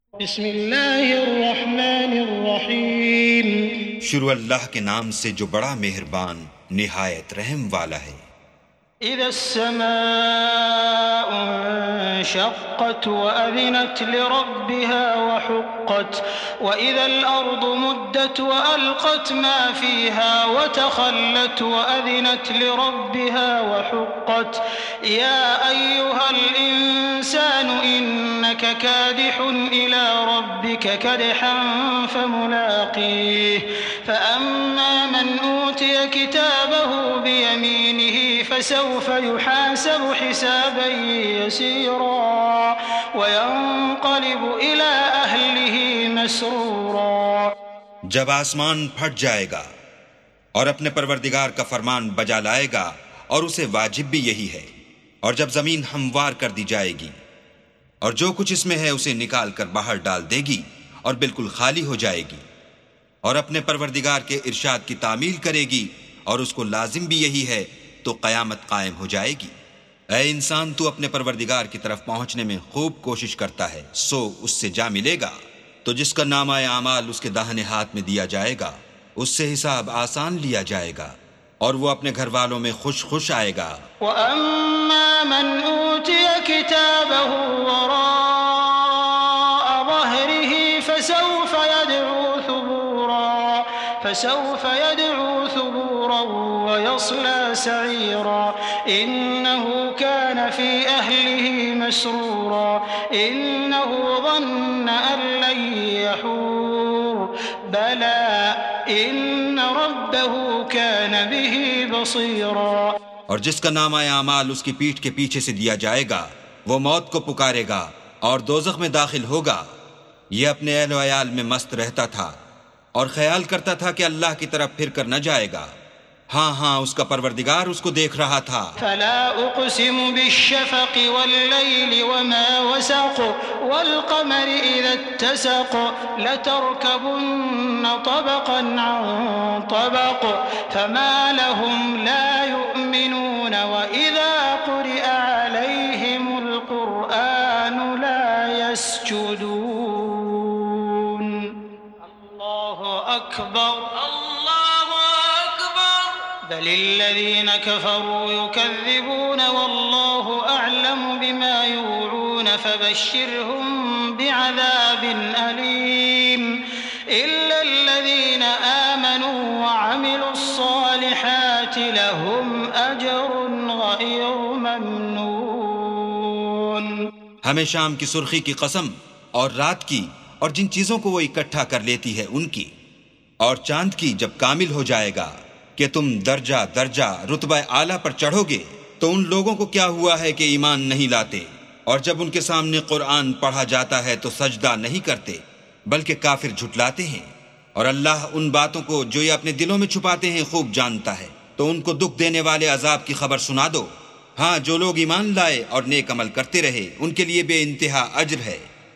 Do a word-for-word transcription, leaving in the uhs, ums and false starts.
بسم اللہ الرحمن الرحیم شروع اللہ کے نام سے جو بڑا مہربان نہایت رحم والا ہے۔ اذا السماء انشقت وأذنت لربها وحقت وإذا الأرض مدت وألقت ما فيها وتخلت وأذنت لربها وحقت يا أيها الإنسان إنك كادح إلى ربك كدحا فملاقيه فأما من أوتي كتابه بيمينه فسوف يحاسب حسابا يسيرا وينقلب إلى أهله مسرورا۔ جب آسمان پھٹ جائے گا اور اپنے پروردگار کا فرمان بجا لائے گا اور اسے واجب بھی یہی ہے، اور جب زمین ہموار کر دی جائے گی اور جو کچھ اس میں ہے اسے نکال کر باہر ڈال دے گی اور بالکل خالی ہو جائے گی، اور اپنے پروردگار کے ارشاد کی تعمیل کرے گی اور اس کو لازم بھی یہی ہے، تو قیامت قائم ہو جائے گی۔ اے انسان، تو اپنے پروردگار کی طرف پہنچنے میں خوب کوشش کرتا ہے، سو اس سے جا ملے گا۔ تو جس کا نامہ اعمال اس کے داہنے ہاتھ میں دیا جائے گا اس سے حساب آسان لیا جائے گا اور وہ اپنے گھر والوں میں خوش خوش آئے گا۔ وَأَمَّا مَنْ أُوتِيَ كِتَابَهُ وَرَاءَ ظَهْرِهِ فَسَوْفَ يَدْعُو ثُبُورًا فَسَوْفَ يَدْعُو ثُبُورًا وَيَصْلَى سَعِيرًا إِنَّهُ كَانَ فِي أَهْلِهِ مَسْرُورًا إِنَّهُ ظَنَّ أَن لَّن يَحُورَ بَلَىٰ إِنَّ رَبَّهُ كَانَ بِهِ بَصِيرًا۔ اور جس کا نامہ اعمال اس کی پیٹھ کے پیچھے سے دیا جائے گا وہ موت کو پکارے گا اور دوزخ میں داخل ہوگا۔ یہ اپنے اہل و عیال میں مست رہتا تھا اور خیال کرتا تھا کہ اللہ کی طرف پھر کر نہ جائے گا، ہاں ہاں اس کا پروردگار اس کو دیکھ رہا تھا۔ فلا اقسم بالشفق والليل وما وسق والقمر اذا اتسق لتركبن طبقا عن طبق فما لهم لا يؤمنون واذا قرئ عليهم القرآن لا يسجدون۔ الله اكبر بل الذين كفروا يكذبون والله أعلم بما يوعون فبشرهم بعذاب أليم إلا الذين آمنوا وعملوا الصالحات لهم أجر غير ممنون۔ ہمیں شام کی سرخی کی قسم اور رات کی اور جن چیزوں کو وہ اکٹھا کر لیتی ہے ان کی، اور چاند کی جب کامل ہو جائے گا کہ تم درجہ درجہ رتبہ اعلیٰ پر چڑھو گے، تو ان لوگوں کو کیا ہوا ہے کہ ایمان نہیں لاتے، اور جب ان کے سامنے قرآن پڑھا جاتا ہے تو سجدہ نہیں کرتے بلکہ کافر جھٹلاتے ہیں، اور اللہ ان باتوں کو جو یہ اپنے دلوں میں چھپاتے ہیں خوب جانتا ہے۔ تو ان کو دکھ دینے والے عذاب کی خبر سنا دو۔ ہاں، جو لوگ ایمان لائے اور نیک عمل کرتے رہے ان کے لیے بے انتہا اجر ہے۔